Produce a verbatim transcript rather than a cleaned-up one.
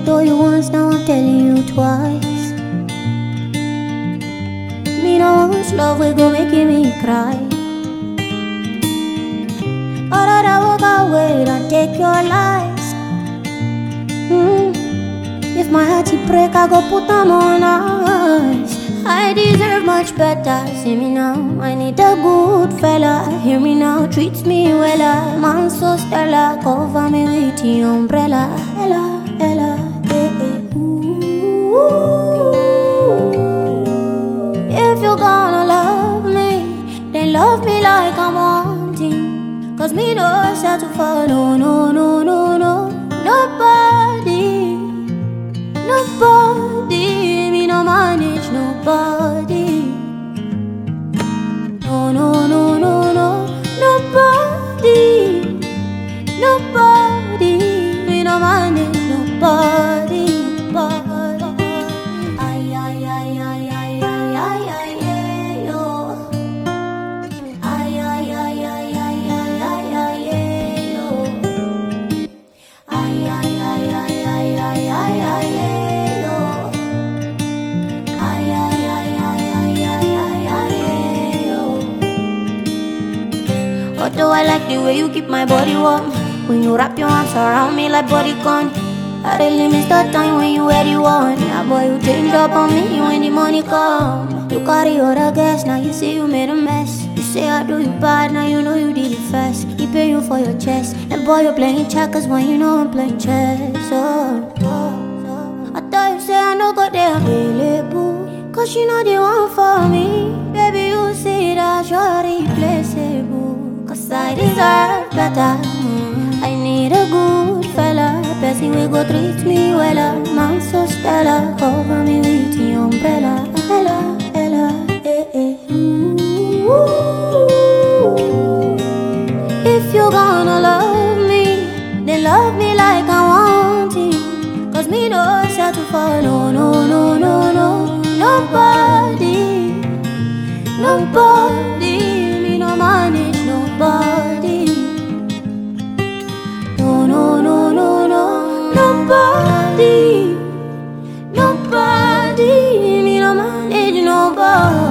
told you once, now I'm telling you twice. Me no want love, we go making me cry. Or that I walk away and take your lies. mm. If my heart to break, I go put them on ice. I deserve much better, see me now. I need a good fella, hear me now, treats me wella. Man so stellar, cover me with the umbrella. Ella, Ella, eh, eh. Ooh. If you're gonna love me, then love me like I'm wanting. Cause me no settle for no, no, no, no, no. Nobody, nobody. Me no manage nobody. No, no, no, no, no. Nobody, nobody. Me no manage nobody. Nobody. Ay, ay, ay, ay, ay, ay, ay, ay, ay, yo. Ay, ay, ay, ay, ay, ay, ay, ay, ay, yo. Ay, ay, ay, ay, ay, ay, ay, ay, yo. Ay, ay, ay, ay, ay, ay, ay, ay, yo. Although I like the way you keep my body warm, when you wrap your arms around me like bodycon. I really miss the time when you were the one. Now boy, you change up on me when the money come. You carry other gas, now you say you made a mess. You say I do you bad, now you know you did it fast. He pay you for your chest, and boy, you're playing checkers when you know I'm playing chess. Oh, oh, oh. I thought you say I no go there available, cause you know the one for me. Baby, you see that you're irreplaceable, cause I deserve better. I need a good fella, person we go treat me wella. Man so stellar, cover me with the umbrella. Ella, Ella, eh, eh. Ooh. If you're gonna love me, then love me like I want it. Cause me no settle for no, no, no, no, no. Nobody, nobody. Me no manage nobody. No, no, no, no, no. Nobody, nobody. Me no manage nobody.